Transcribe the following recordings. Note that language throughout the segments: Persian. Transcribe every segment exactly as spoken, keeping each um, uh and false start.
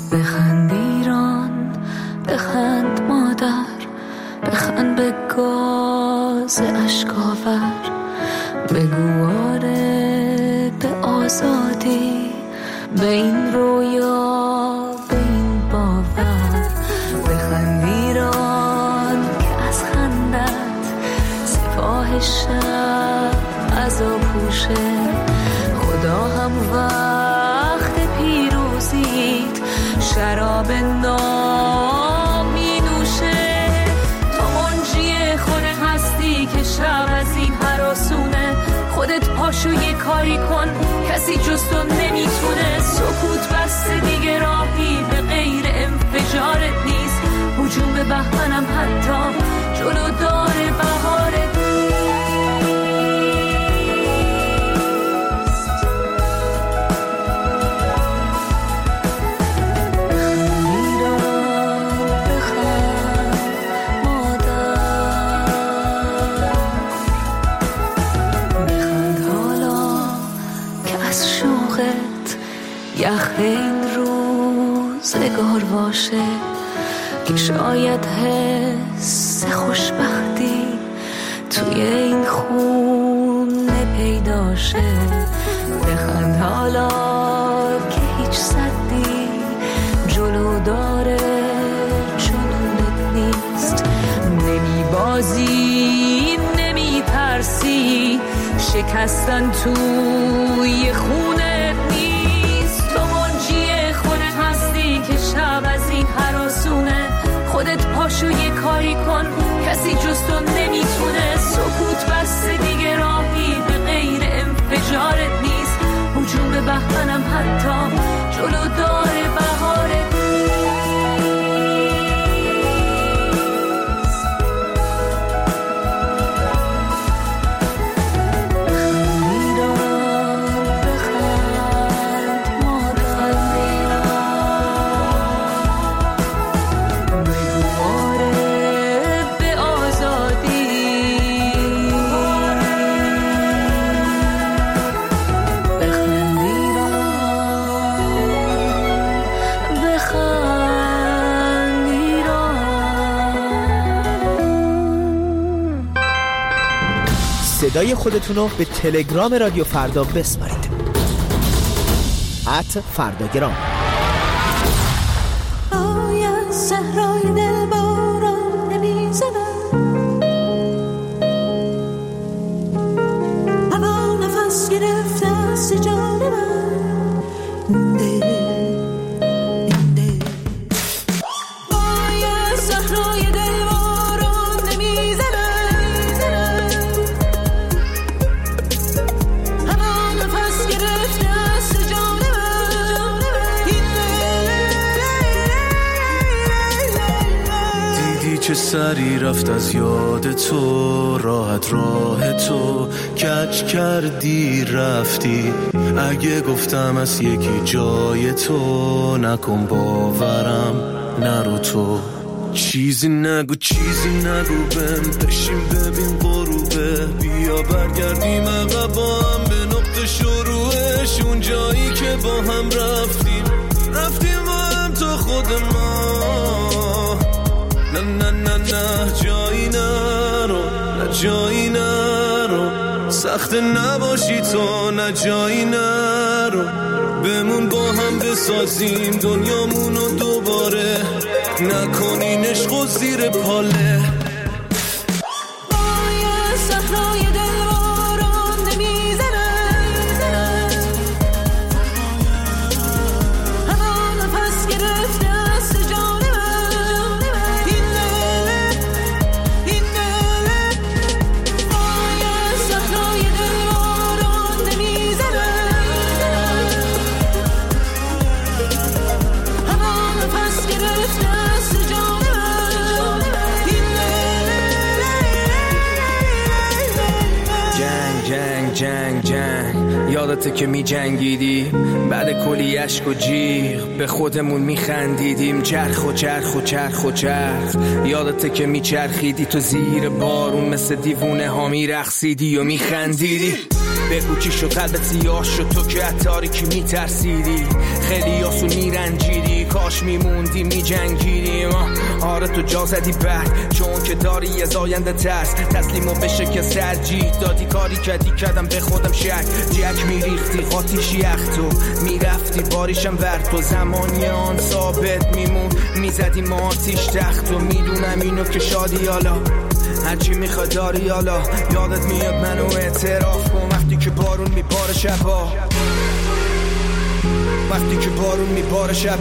بخند ایران، بخند مادر، بخند به گاز اشکاور، بگو آره به آزادی، به این رویا، به این باور. بخند ایران که از خندت سپاه شب عذاب پوشه، خدا هم وقت پیروزیت شراب نام می نوشه. تو منجی خود هستی که شب از این هراسونه، خودت پاشو یه کاری کن کسی جز تو نمیتونه. سکوت بسته دیگه راهی به غیر انفجارت نیست، هجوم بهمنم حتی جلو داره بهارت. یخ این روزگار باشه که شاید حس خوشبختی توی این خونه پیدا شه. بخند حالا که هیچ صدی جلو داره جنونت نیست. نمی بازی نمی ترسی، شکستن توی خونه که شب از این هراسونه. خودت پاشو یه کاری کن کسی جز تو نمیتونه. سکوت بسته دیگه راهی به غیر انفجارت نیست، هجوم بهمنم حتی جلو داره بهارت. صدای خودتون رو به تلگرام رادیو فردا بسپارید. ات فرداگرام. آیا صحرای دل باران نمیزند، هوا نفس گرفته از جان من. ده ده آیا صحرای دل باران نمیزند، چه سری رفت از یاد تو، راحت راه تو کج کردی رفتی. اگه گفتم از یکی جای تو، نکن باورم نرو تو. چیزی نگو چیزی نگو بهم، بشین ببین غروبه. بیا برگردیم عقب با هم به نقطه شروعش، اون جایی که با هم رفتیم رفتیم با هم تا خود ما. نه نه نه نه جایی نرو، نه جایی نرو، سخت نباشی تو، نه جایی نرو. بمون با هم بسازیم دنیامونو دوباره، نکنین عشق و زیر پاله. آیا صحرای دل باران نمیزند، هوا نفس گرفته از جان من. این دل این دل آیا صحرای دل باران نمیزند، هوا نفس گرفته از جان من. این جنگ جنگ جنگ جنگ، یادته که می جنگیدی بعد کلی عشق و جیغ، به خودمون می خندیدیم چرخ و چرخ و چرخ و چرخ. یادته که می چرخیدی تو زیر بارون، مثل دیوونه ها می رقصیدی و می خندیدی. بگو چی شد قلبت سیاه شد تو که از تاریکی می ترسیدی، خیلی آسون می رنجیدی. کاش میموندی میجنگیدیم. آره تو جا زدی بعد چون که داری از آینده ترس، تسلیمو بشه که ترجیح دادی کاری کردی کردم به خودم شک. جک میریختی قاتیش یخ تو میرفتی باریشم ور تو، زمانی آن ثابت میمون میزدی ما آتیش تخت و میدونم اینو که شادی حالا هرچی میخواد داری حالا. یادت میاد منو اعتراف کن وقتی که بارون میباره شبا، وقتی که بارون میباره شب،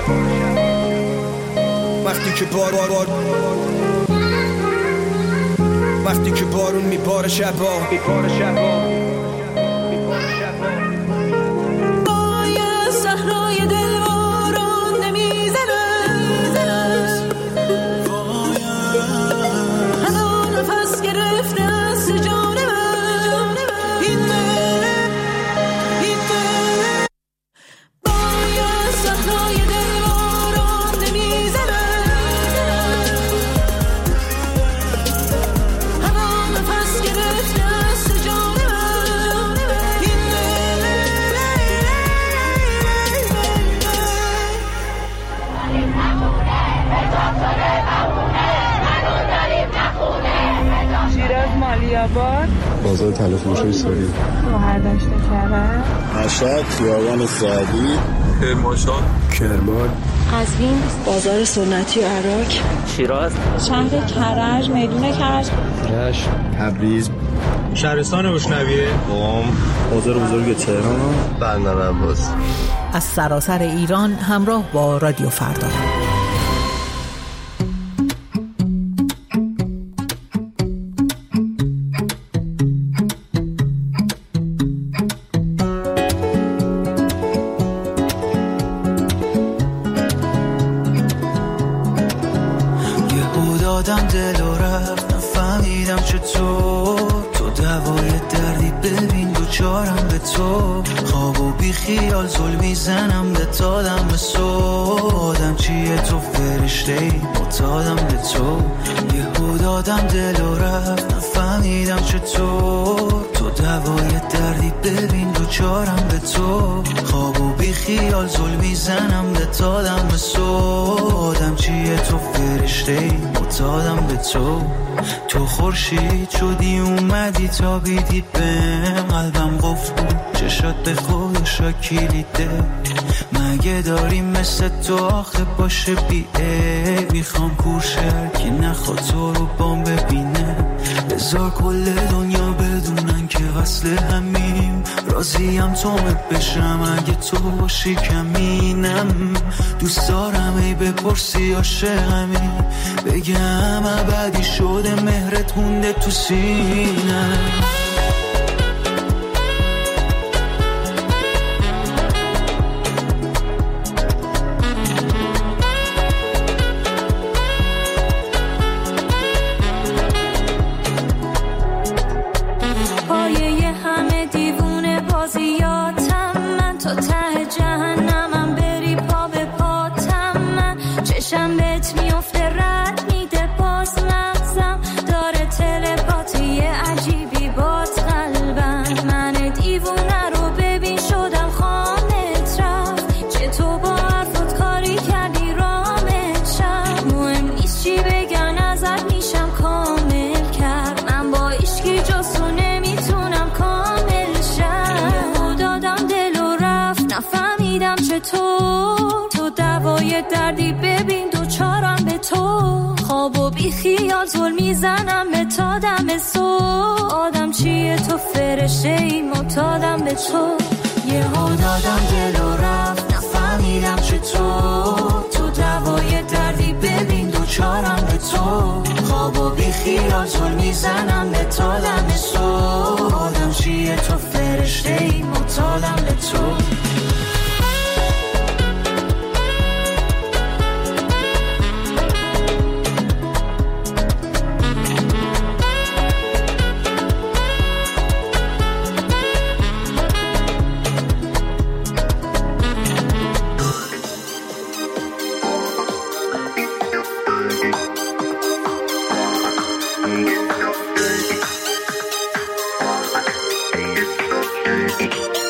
وقتی که بار بار وقتی که بارون میباره شبا میباره شبا. پای صحرای دلواران نمیزنه، هنو نفس گرفته از جان من این من این من. پای صحرای دلواران نمیزنه، هنو نفس گرفته از جان من این من. شیراز مالیاباد، بازار تلفروشی ساری، شوهر داشته کرد، مشهد خیابان سعدی، کرمانشاه، کرمان، قزوین، بازار سنتی و عراق، شیراز، شهر کرج، میدون کرج، رشت، تبریز، شهرستان بشنویه، قم، بازار بزرگ تهران، بندر عباس. از سراسر ایران همراه با رادیو فردا. دادم دل و رفت نفهمیدم چطور تو دوای دردی ببین دوچارم به تو. خواب و بی خیال زل میزنم به تادم به صبح. آدم چیه تو فرشته ای معتادم به تو. یهو دادم دل و رفت نفهمیدم چطور تو دوای دردی ببین دوچارم به تو. خواب و بی خیال زل میزنم به تادم به صبح. آدم چیه تو فرشته ای معتادم به تو. تو خورشید شدی اومدی تا بیدی بهم. قلبم قفل بود چشات به خودشا کلیده. مگه داریم مثل تو آخه باشه بیه. میخوام کورشر که نخواد تو رو بام ببینه. بذار کل دنیا بدونن که وصل همیم. راضیم تومت بشم اگه تو باشی کمینم. دوست دارم ای بپرسی عاشقمی. بگم ابدی شده مهرت مونده تو سینم. دردی ببین دو چارم به تو. خواب و بی خیال زل میزنم به تا دم صبح. آدم چیه تو فرشته ای معتادم به تو. یه ها دادم دل و رفت نفهمیدم چطور تو دوای دردی ببین دو چارم به تو. خواب و بی خیال زل میزنم به تا دم صبح. آدم چیه تو فرشته ای معتادم به تو. Thank you.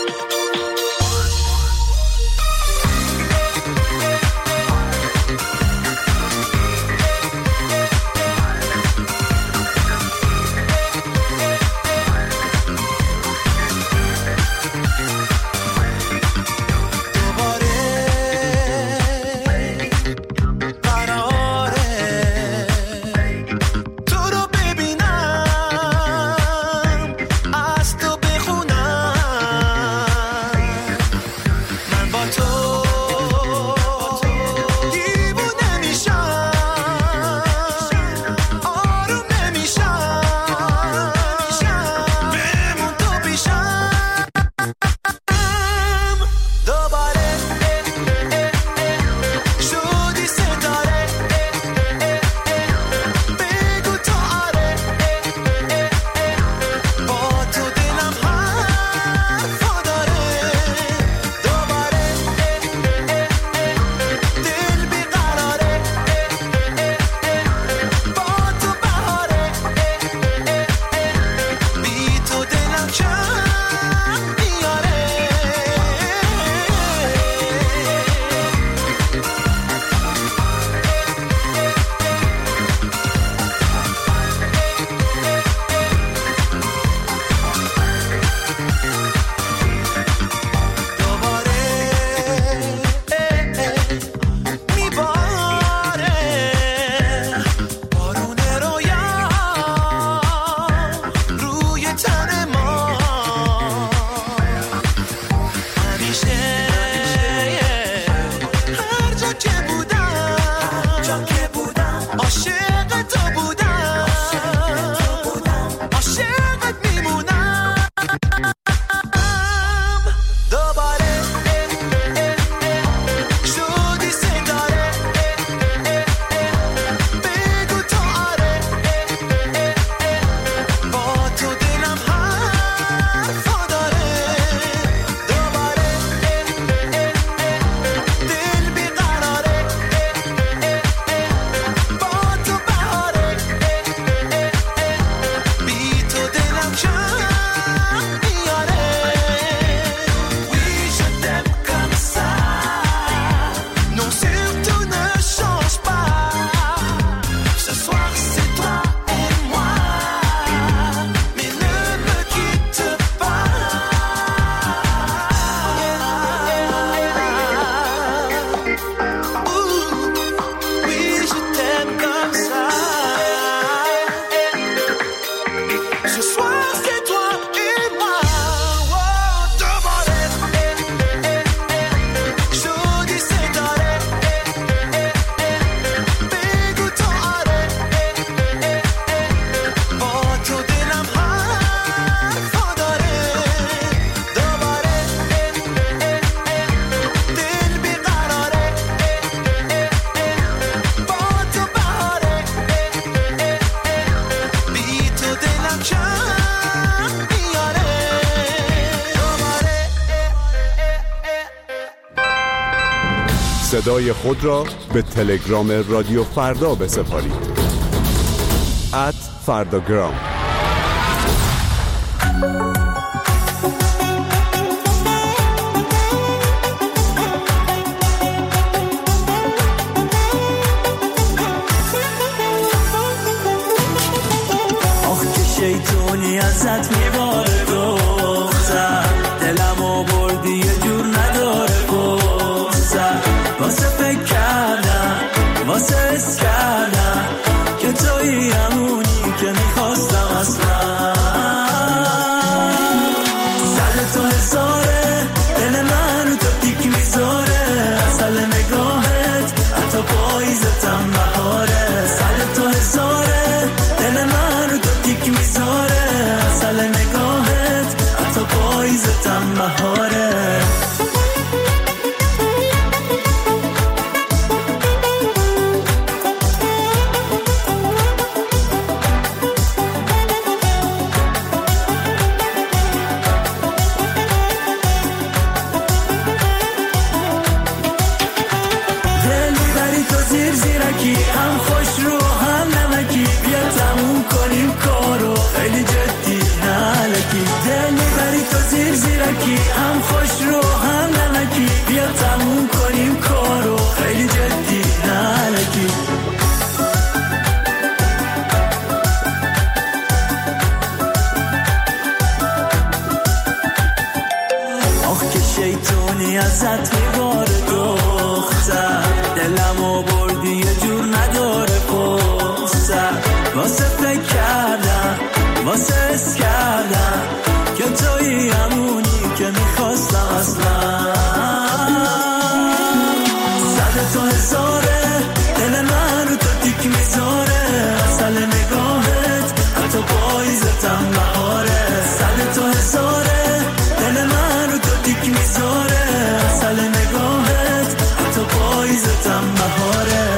صدای خود را به تلگرام رادیو فردا بسپارید. ات فرداگرام. شیطونی ازت میباره دختر، دلمو بردی یه جور نداره گفتر، واسه فکر کردم واسه حس کردم که توی همونی که میخواستم اصلا. سر تو هزاره دل منو تو تیک میذاره، اصل نگاهت حتی پاییزتم بهاره. سر تو هزاره دل منو تو تیک میذاره، اصل نگاهت حتی پاییزتم بهاره. هم خوش رو هم نمکی، بیا تموم کنیم کارو خیلی جدی نالکی. دل میبری تو زیر زیرکی، هم خوش رو هم نمکی، بیا تموم کنیم کارو خیلی جدی نالکی. آخ که شیطونی ازت میباره دختر، دلمو بردی یه جور نداره پستر، واسه فکر کردم واسه حس کردم که توی همونی که میخواستم اصلا. صد تا هزاره دل من رو تو تیک میذاره، اصل نگاهت حتی پاییزتم بهاره. صد تا هزاره دل من رو تو تیک میذاره، اصل نگاهت حتی پاییزتم بهاره.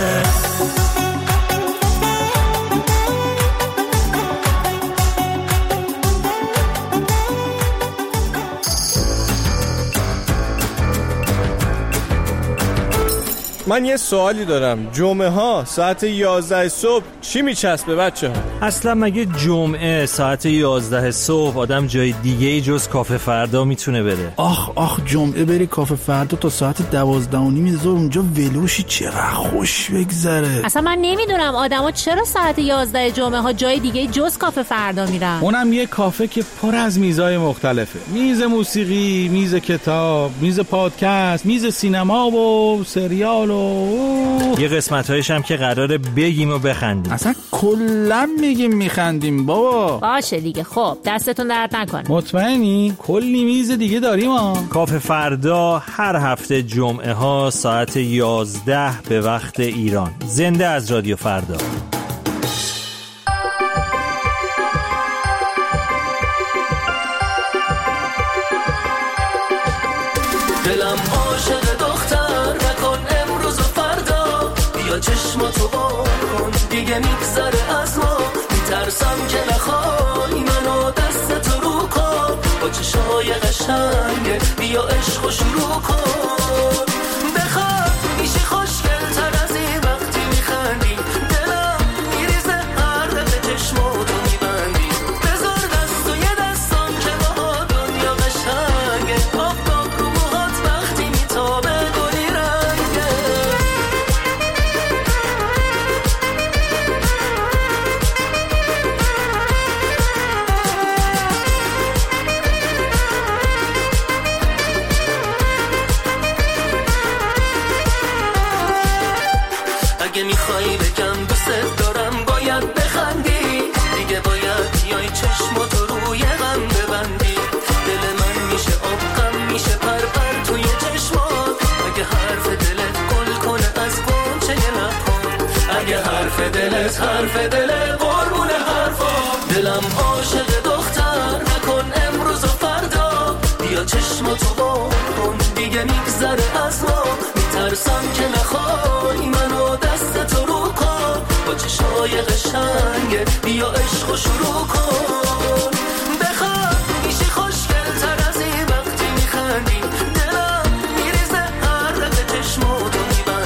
من یه سوالی دارم، جمعه ها ساعت یازده صبح چی میچسبه بچه ها؟ اصلا مگه جمعه ساعت یازده صبح آدم جای دیگه ای جز کافه فردا میتونه بره؟ آخ آخ جمعه بری کافه فردا تا ساعت دوازده و نیم ظهر اونجا ولوشی، چقدر خوش بگذره. اصلا من نمیدونم آدما چرا ساعت یازده جمعه ها جای دیگه جز کافه فردا میرن. اونم یه کافه که پر از میزای مختلفه، میز موسیقی، میز کتاب، میز پادکست، میز سینما و سریال و یه قسمت‌هایش هم که قراره بگیم و بخندیم. اصلا کلا میگیم میخندیم بابا. باشه دیگه، خب دستتون درد نکنه. مطمئنی؟ کلی میز دیگه داریم ها. کافه فردا هر هفته جمعه ها ساعت یازده به وقت ایران، زنده از رادیو فردا. دلم عاشق دختر نکن امروز و فردا، بیا چشماتو بکن دیگه میگذره از ما. میترسم که نخوای منو دستتو رو کن، با چشای قشنگه بیا عشقو شروع کن. بخواد میشی خوشگل تر از این وقتی میخندی، دلم میریزه هر دفعه چشماتو میبندی. بذار دست و یه دستان که با دنیا قشنگه، آفتاب رو موهات وقتی میتابه گلی رنگه. اگه میخوایی بگم دوست دارم باید بخندی، دیگه باید بیای چشماتو روی غم ببندی. دل من میشه آب غم میشه پر پر توی چشمات، اگه حرف دلت گل کنه از گنچه لب‌هات، اگه حرف دلت حرف دلت قربون حرفات. دلم عاشق دختر نکن امروز و فردا، بیا چشماتو بکن دیگه میگذره از ما. میترسم که نخوای منو دستتو رو کن، با چشای قشنگه بیا عشقو شروع کن. بخواد میشی خوشگل تر از این وقتی میخندی، دلم میریزه هر دفعه چشماتو میبندی.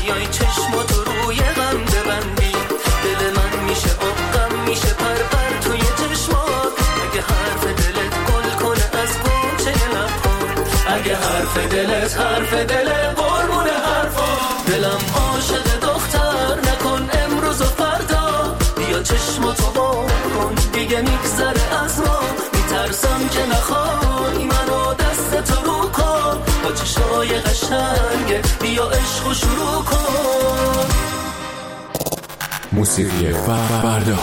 بیای چشماتو روی غم ببندی. دل من میشه آب غم میشه پر پر توی چشمات. اگه حرف دلت گل کنه از گوشه لبات، اگه حرف دلت حرف دل قربون حرفا. دلم عاشق دختر نکن امروز و فردا، بیا چشماتو با کن دیگه میگذره از ما. میترسم که نخوای منو دست تو رو کن، با چشای قشنگه بیا عشقو شروع کن. موسیقی فردا.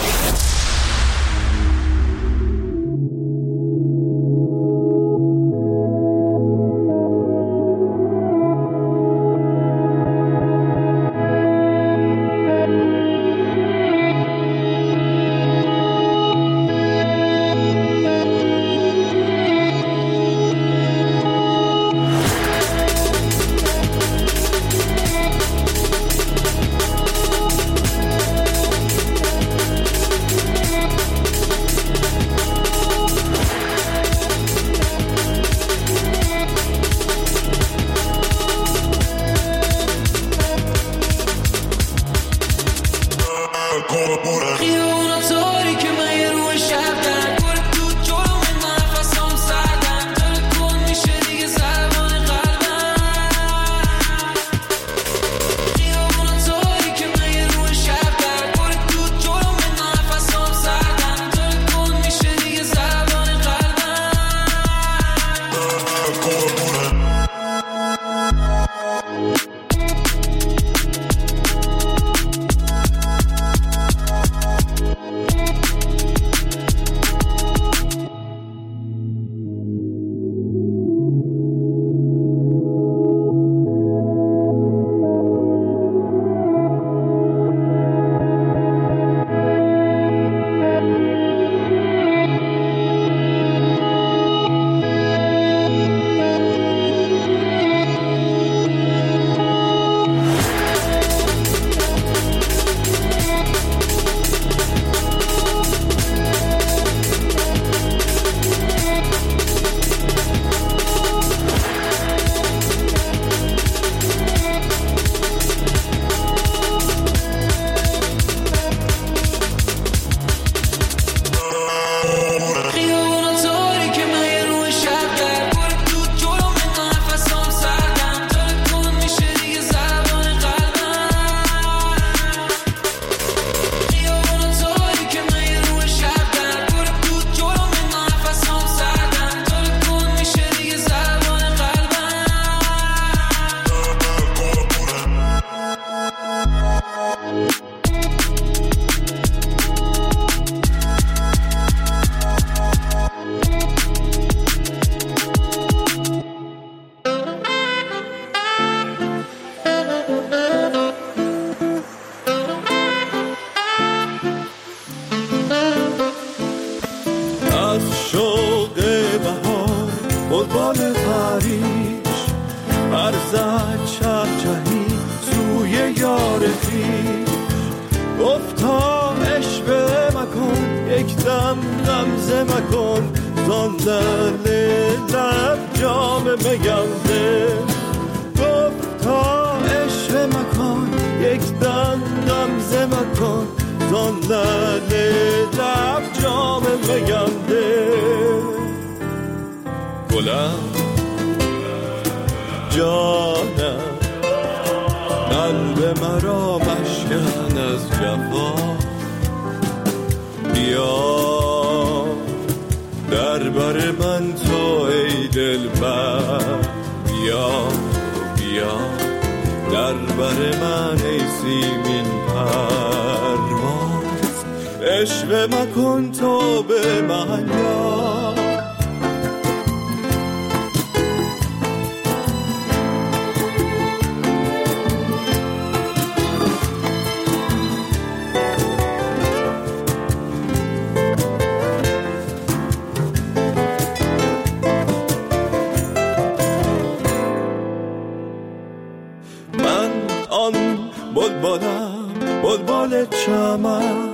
بلبلم بلبل چمن،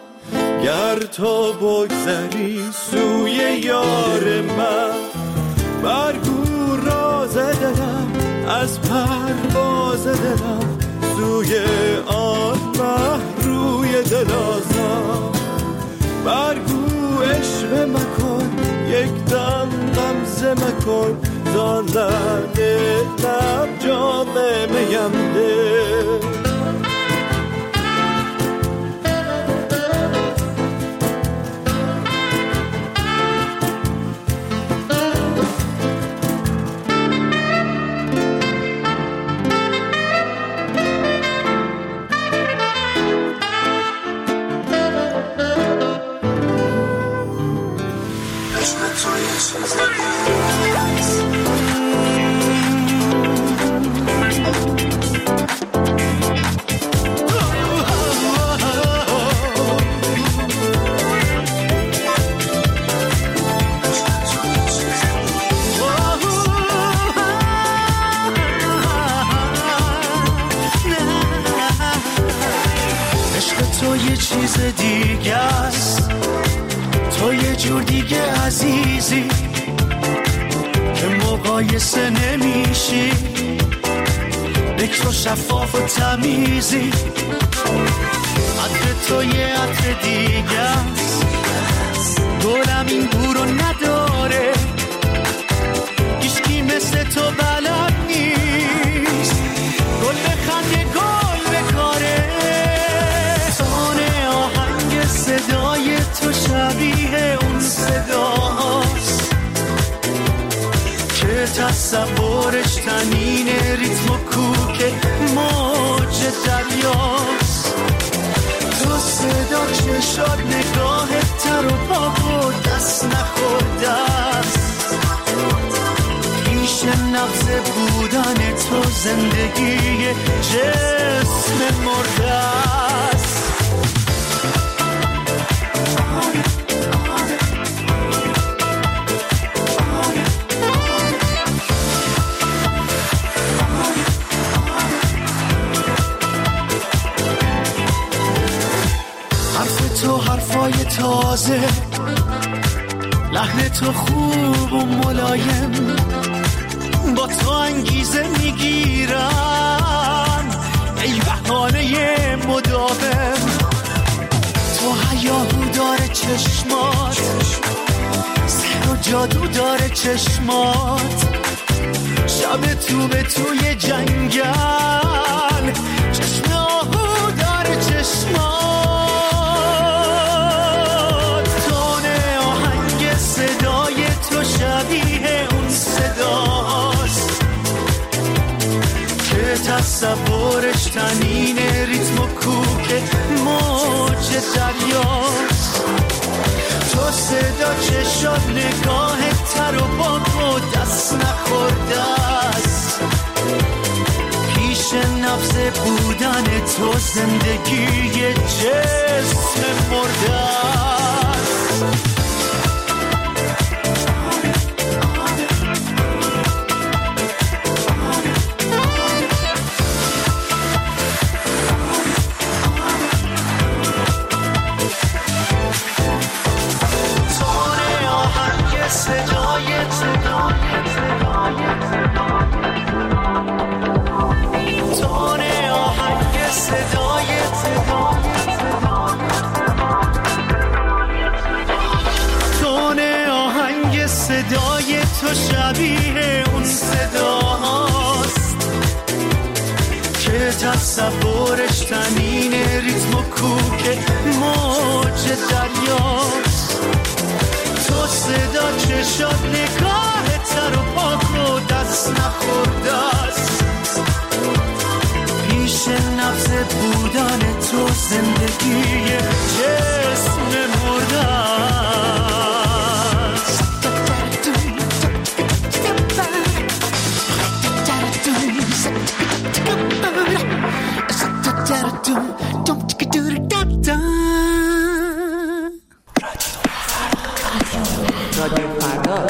گر تو بگذری سوی یار من، برگو راز دلم از پرواز دلم کن زان زده لب جام میم ده. تو یه چیز دیگه است، تو یه جور دیگه عزیزی که مقایسه نمیشی، بکر و شفاف و تمیزی. عطر تو یه عطر دیگه است، گلم این بو رو نداره، هیچکی مثل تو بلد نیست، گل بخنده گل بکاره. صدای تو شبیه اون صداست که تصورش تنین ریتم و کوک موج دریاست. تو صدا چشات نگاهت تر و پاک و دست نخورده است، پیش نبض بودن تو زندگی جسم مرده است. تو حرفای تازه، لحن تو خوب و ملایم، با تو انگیزه میگیرن ای بهانه مداوم. تو هیاهو داره چشمات، سحر و جادو داره چشمات، شب تو به توی جنگل، چشم آهو داره چشمات. شبیه اون صداست که تصورش تنین ریتم و کوک موج دریاست. تو صدا چشات نگاهت تر و پاک و دست نخورده است، پیش نبض بودن تو زندگی جسم مرده است. صدای تو شبیه اون صداست که تصورش تنین ریتم و کوک موج دریاست. تو صدا چشات نگاه تر و پاک و دست نخورده است، پیش نبض بودن تو زندگی جسم مرده است. رادیو فردا.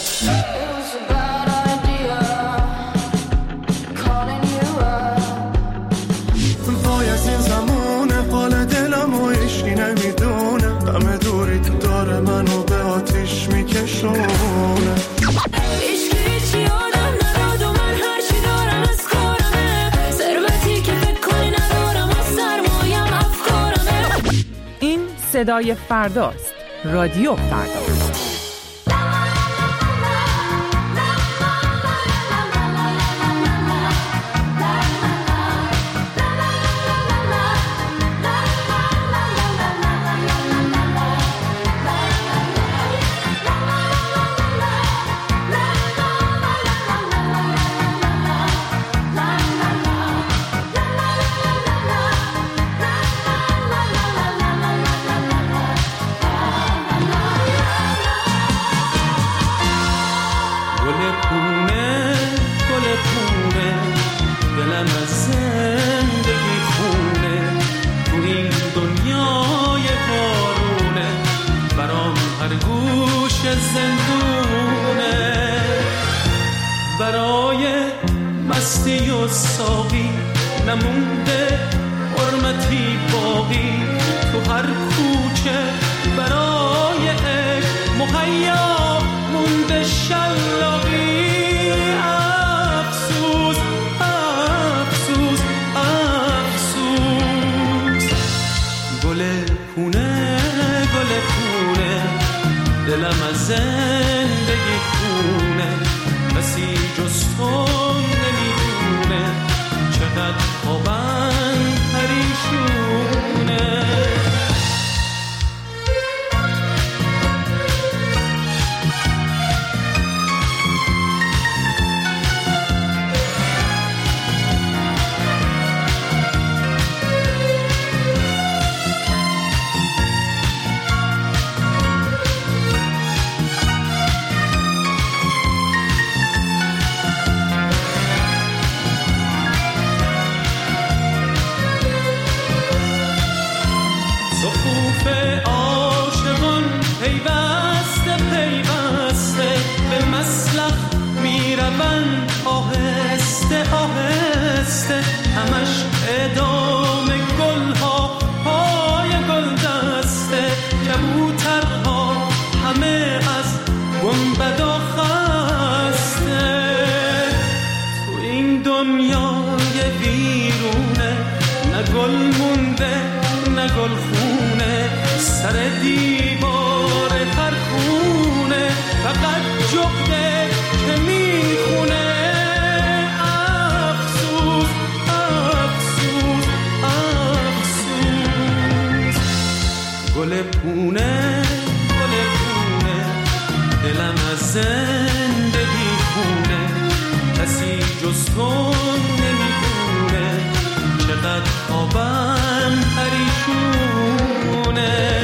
وای از این زمان حال دلم و عشقی نمیدونه، غم دوریت داره منو به آتیش میکشونه. صدای فرداست. رادیو فردا. زندونه. برای مستی و ساقی نمونده حرمتی باقی، تو هر کوچه برای عشق مهیا مونده شلاقی. افسوس افسوس افسوس، گل پونه گل پونه، دلم از زندگی خونه، کسی جز تو نمیدونه چقدر خوابم پریشونه. همش ادامه گلها پای گل دسته، کبوترها همه از گنبدا خسته. تو این دنیای ویرونه نه گل مونده نه گل خونه، سر دیوار پرخونه فقط جغده که میخونه. گل پونه گل پونه، دلم از زندگی خونه، کسی جز تو نمیدونه چقدر خوابم پریشونه.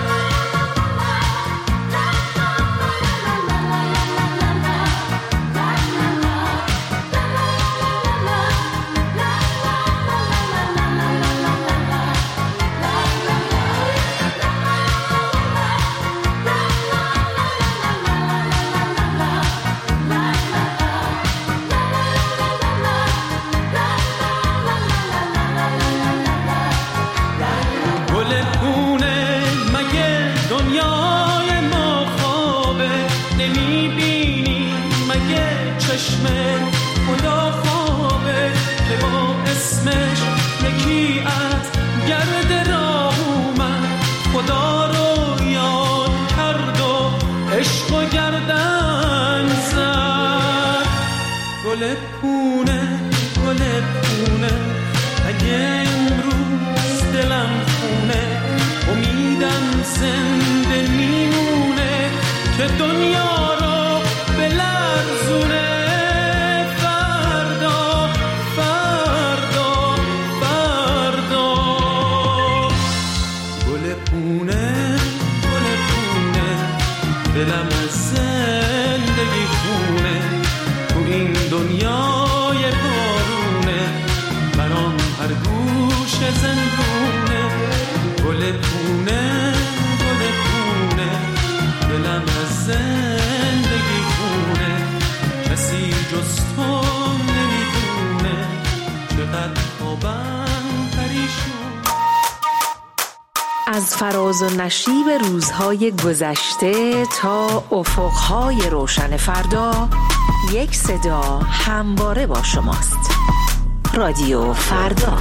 خدا خوابه که با اسمش یکی از گرد راه اومد، خدا رو یاد کرد و عشق و گردن زد. گل پونه گل پونه، اگه امروز دلم خونه، امیدم زنده میمونه که دنیا رو بلرزونه. دلم از زندگی خونه، تو این دنیای بارونه، برام هر گوش زندونه. گل پونه گل پونه، دلم از زندگی خونه، کسی جز تو نمیدونه چقدر خوابم پریشون. از فراز و نشیب روزهای گذشته تا افقهای روشن فردا، یک صدا همواره با شماست. رادیو فردا.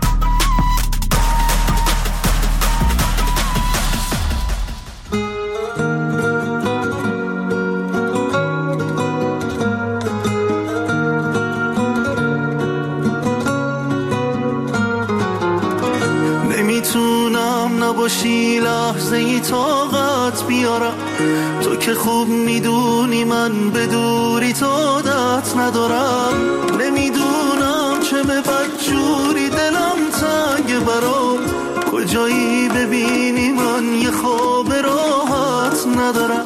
نباشی لحظه ای طاقت بیارم، تو که خوب میدونی من به دوری تو عادت ندارم. نمیدونم چه به بدجوری دلم تنگ برام، کجایی ببینی من یه خواب راحت ندارم.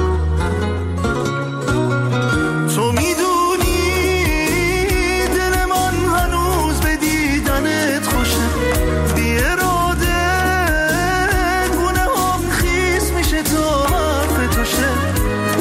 تو میدونی دل من هنوز به دیدنت خوشه، بی اراده گونه هم خیس میشه تا حرف توشه.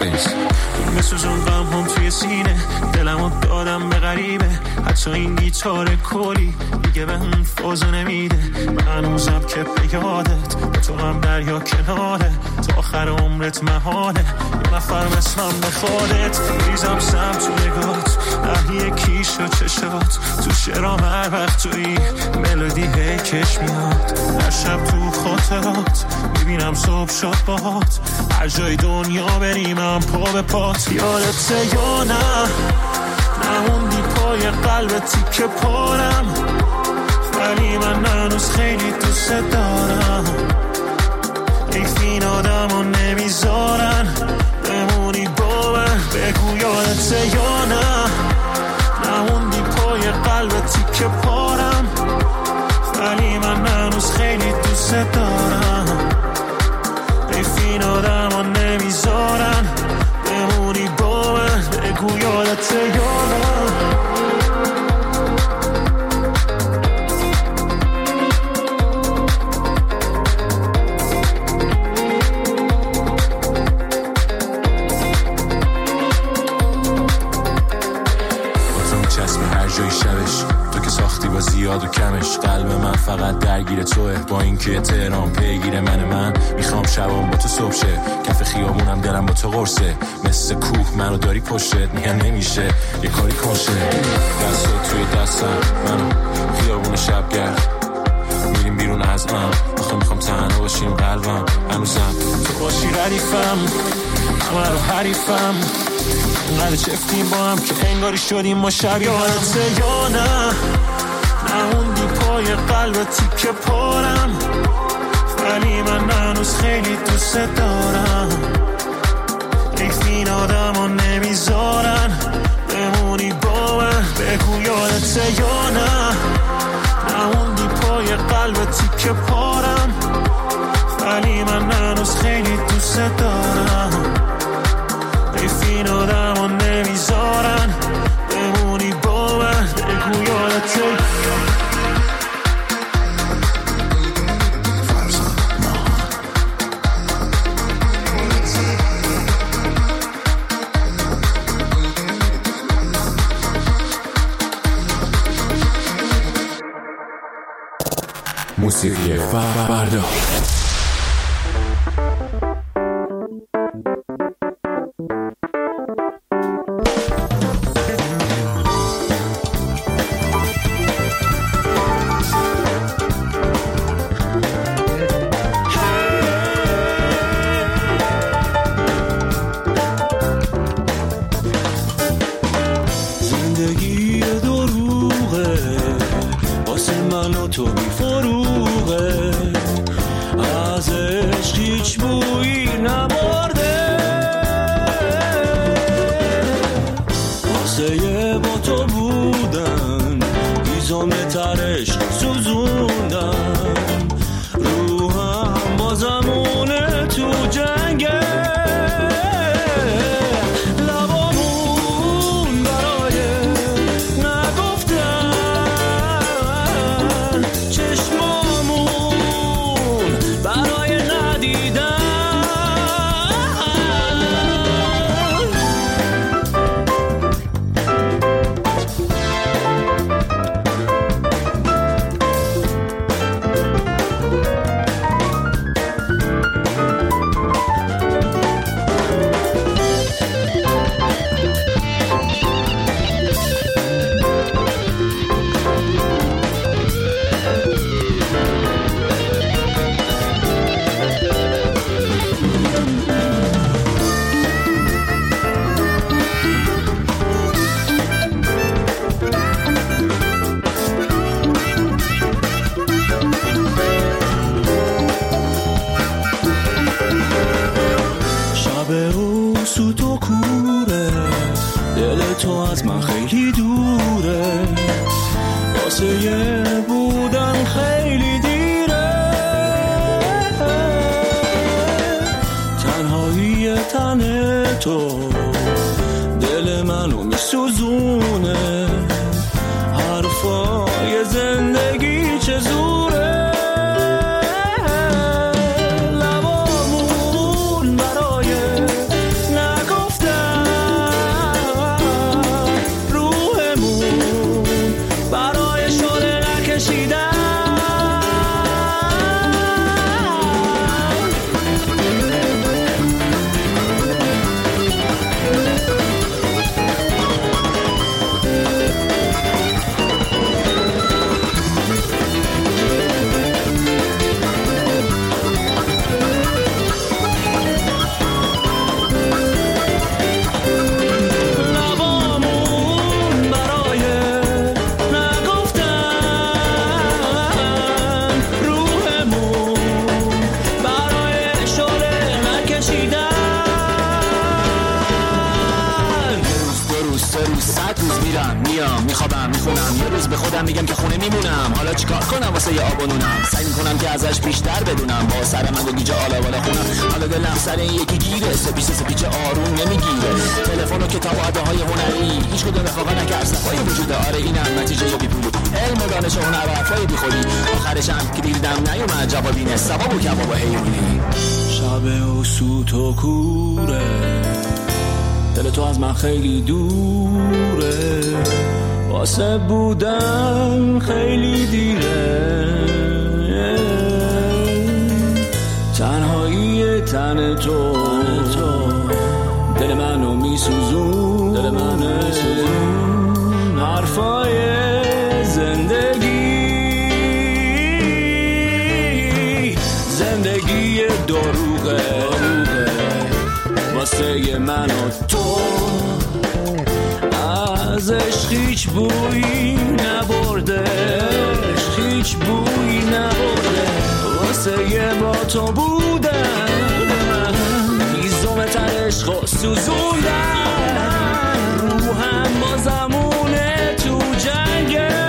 بیس میسوزون غم هم توی سینه دلمو دادم به غریبه حتی این گیتار کلی دیگه به اون فازو نمیده من هنوزم که به یادت با تو هم دریا کناره تا آخر عمرت محاله یه نفر مثلم بخوادت ریزم سم تو نگات اهی کیش و چشات تو شرام هر وقت توی ملودی هی کش میاد هر شب تو خاطرات میبینم صبح شد باهات هر جای دنیا بریم هم پا به پات یادته یا نه نموندی پای قلب تیکه پارم ولی من هنوز خیلی دوست دارم حیف این آدم رو نمیذارن بمونی با من بگو یادته یا نه نموندی پای قلب تیکه پارم ولی من هنوز خیلی دوست دارم حیف این آدم رو نمیذارن بمونی با من بگو یادته یا نه زیاد و کمش قلب من فقط درگیر توه با اینکه تهران پیگیر من من میخوام شبام با تو صبح شه کف خیابونم دلم با تو قرصه مثل کوه منو داری پشتت میگن نمیشه یه کاری کنشه دستت توی دستم منو خیابون شبگرد میریم بیرون از من آخه میخوام تنها باشیم قلبم هنوزم تو باشی ردیفم همه رو حریفم انقدر چفتیم با هم که انگاری شدیم ما شب یادته یا نه نموندی پای قلب تیکه پارم ولی من هنوز خیلی دوست دارم حیف این آدم رو نمیذارن بمونی با من بگو یادته یا نه نموندی پای قلب تیکه پارم ولی من هنوز خیلی دوست دارم حیف این آدم رو نمیذارن بمونی با من بگو یادته موسیقی فردا لبامون برای نگفتن میخونم، یه روز به خودم میگم که خونه میمونم. حالا چیکار کنم واسه یه آب و نونم؟ سعی میکنم که ازش بیشتر بدونم، با سر من و گیجه آلا بالا خونم. حالا دلم سر این یکی گیره، سپیچ سپیچ آروم نمیگیره. تلفن و کتاب و اداهای هنری هیچ کدوم رفاقا نکرد صفای وجوده. آره اینم نتیجه بی پول، علم و دانش و هنر و حرفای بی خودی. آخرش هم که دیدم نیومد جوابی نه، ثواب و کباب و حیوانی. شب و سوت و کوره، دل تو از من خیلی دوره، واسه بودن خیلی دیره. تنهایی تن تو دل منو میسوزون، دل منو میسوزون. حرفای زندگی، زندگی دروغه واسه من و تو. ازش هیچ بویی نبرده، هیچ بویی نبرده. واسه یه با تو بودن هیزم ترش خود سوزوندن. روحم با زمونه تو جنگه.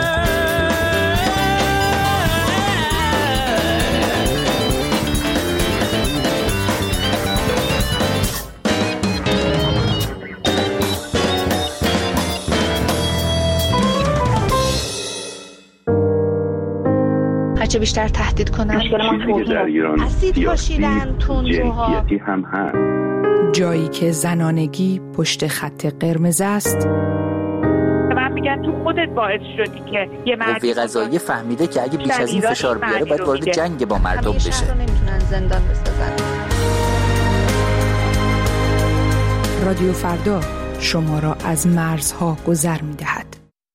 هرچه بیشتر تهدید کنن مشکل ما توهین اسید پاشیدن تندروها هم هست. جایی که زنانگی پشت خط قرمز است. من میگن تو خودت باعث شدی که یه مرد قوه قضاییه فهمیده که اگه بیش از این فشار بیاره باید وارد جنگ با مردم بشه. همیشه نمیتونن زندان بسازن. رادیو فردا شما را از مرزها گذر میدهد.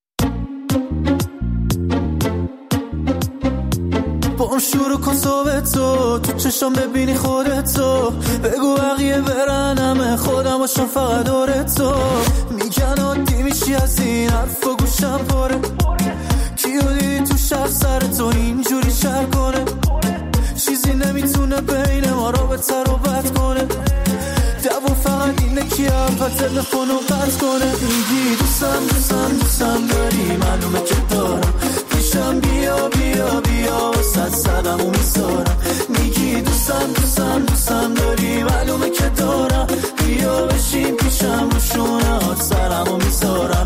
با شروع کن صحبتو، تو چشم ببینی خودتو. بگو بقیه برن همه خودم باشم فقط دورتو. میگن عادی میشی از این حرف و گوشم پره. کیو دیدی تو شهر سر تو اینجوری شهر کنه؟ چیزی نمیتونه بین ما رابطه رو بد کنه. دو فقط اینه که اول تلفنو قطع کنه. میگی دوستم دوستم دوستم داری، معلومه که دارم. پیشم بیا بیا بیا وسط صدمو میذارم. میگی دوستم دوستم دوستم داری، معلومه که دارم. بیا بشین پیشم رو شونه سرمو میذارم.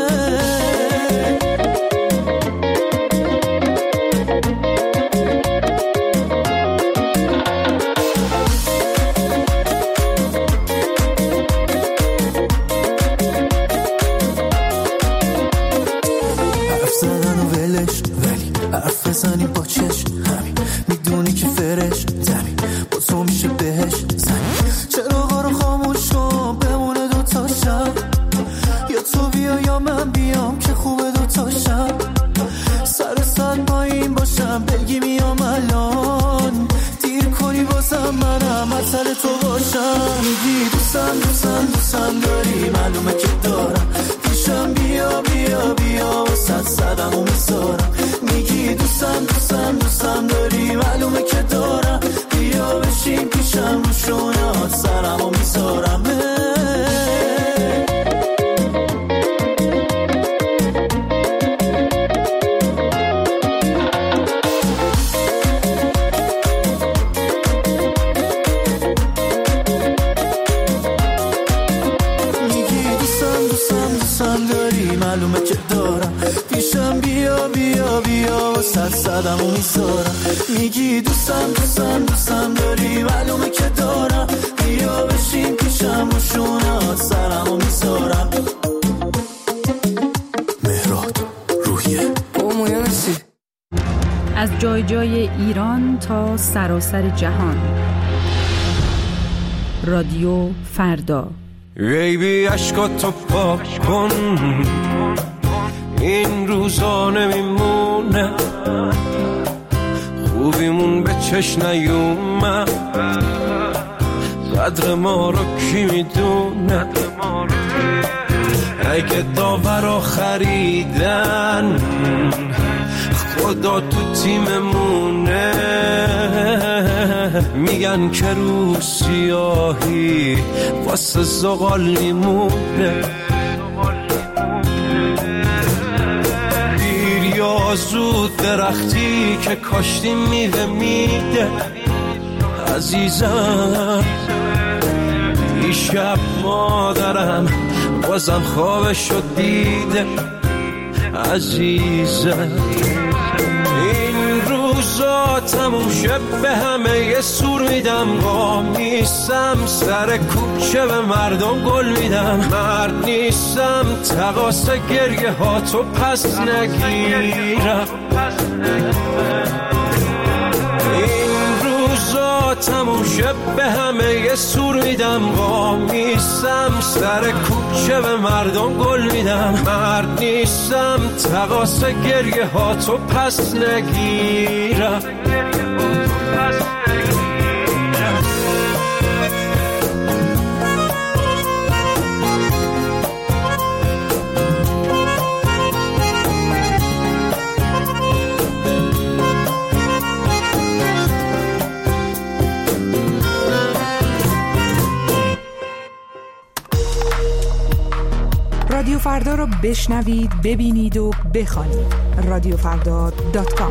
حرف بزنیم با چشم همین، میدونی که فرش زمین با تو میشه بهش زنی. چراغا رو خاموش کن بمونه دوتا شب، یا تو بیا یا من بیام که خوبه دوتا شب. سر سر پایین باشم بگی میام الان، دیر کنی بازم منم اصل تو باشم. میگی دوستم دوستم دوستم داری، معلومه که دارم. پیشم بیا بیا بیا وسط صدمو میذارم. میگی دوستم دوستم دوستم داری، معلومه که دارم. بیا بشین پیشم رو شونه سرمو میذارم. معلومه که دارم. پیشم بیا بیا بیا وسط صدمو میذارم. میگی دوستم دوستم دوستم داری، معلومه که دارم. بیا بشین پیشم رو شونه سرمو میذارم. مهراد روحیه اومویانسی. از جای جای ایران تا سراسر جهان، رادیو فردا. بیبی عشقاتو پاک کن، این روزا نمیمونه. خوبیمون به چش نیومد، قدر ما رو کی میدونه؟ اگه داورا خریدن، خدا تو تیممونه. میگن که رو سیاهی واسه زغال میمونه. تا زود درختی که کاشتیم میوه میده عزیزم. دیشب مادرم بازم خوابشو دیده عزیزم. این روزا تموم شد به همه یه سور میدم، قامیسم سر کوچه به مردم گل میدم. مرد نیستم تقاس گریه ها تو پس نگیرم. تموم شب به همه یه سور میدم، قامیسم سر کوچه به مردم گل میدم. مرد نیستم تقاس گریه ها تو پس نگیرم. رادیو فردا رو بشنوید، ببینید و بخوانید. رادیو فردا دات کام.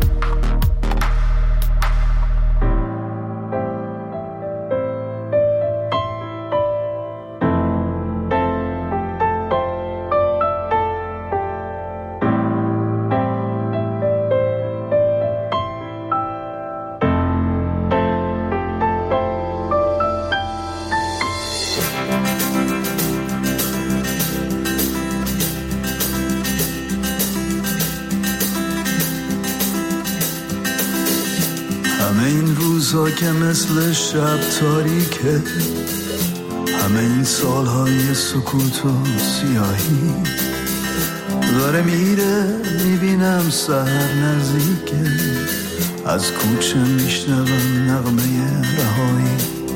همه این روزها که مثل شب تاریکه، همه این سالهای سکوت و سیاهی داره میره، میبینم سحر نزدیکه، از کوچه میشنوم نغمه رهایی.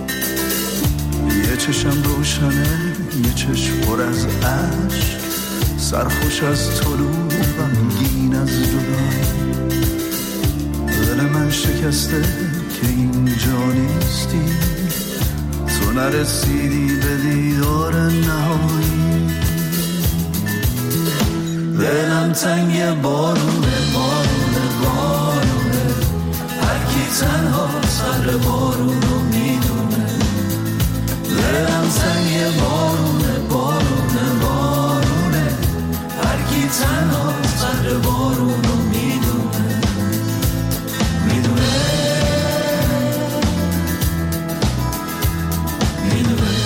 یه چشم روشنه، یه چشم پر از عشق، سرخوش از طلوع غمگین از جدایی. دل من شکسته که اینجا نیستی، تو نرسیدی به دیدار نهایی. دلم تنگ بارونه بارونه بارونه، هر کی تنها سر بارونو میدونه. دلم تنگ بارونه بارونه بارونه، هر کی تنها سر بارونو میدونه. میدونه میدونه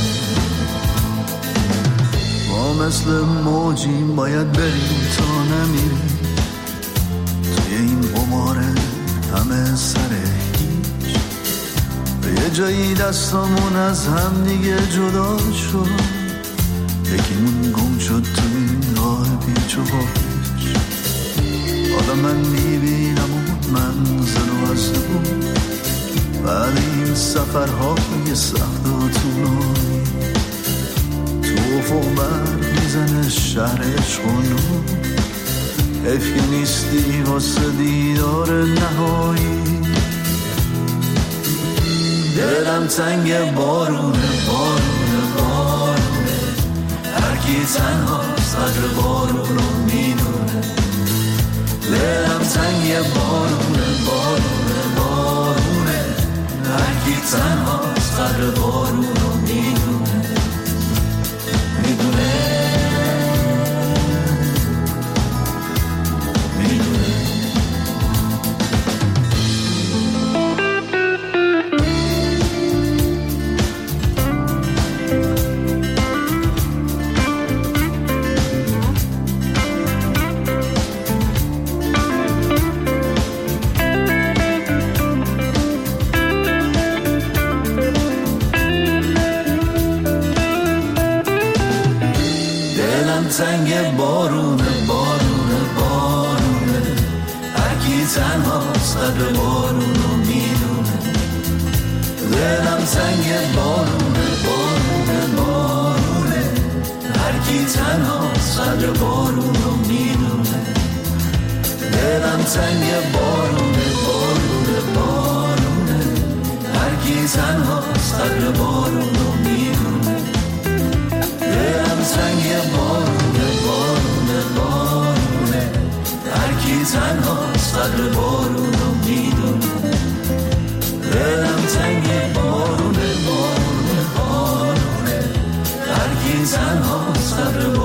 ما مثل موجیم باید بریم تا نمیریم، توی این قماره همه سر هیچ. به یه جایی دستامون از هم دیگه جدا شد، یکیمون گم شد تو این راه پیچ و خاک. حالا من میبینم اون منزل و از دور، بعد این سفرهای سخت و طولانی. تو افق برق میزنه شهر عشق و نور، حیف که نیستی واسه دیدار نهایی. دلم تنگ بارونه بارونه بارونه، هر کی تنها صدر بارونو میدونه. دلم تنگ بارونه بارونه بارونه، هر کی تنها صدر بارونو میدونه. میدونه میدونه تنگ بارونه بارونه بارونه، هر کی تنها صدر بارونو میدونه. دلم تنگ بارونه بارونه بارونه، هر کی تنها صدر بارونو میدونه. دلم تنگ بارونه بارونه بارونه، هر کی تنها صدر بارونو میدونه. دلم تنگ بارونه بارونه بارونه، هر کی هرکی تنها قدر بارونو میدونه دلم تنگ بارونه بارونه بارونه هرکی تنها قدر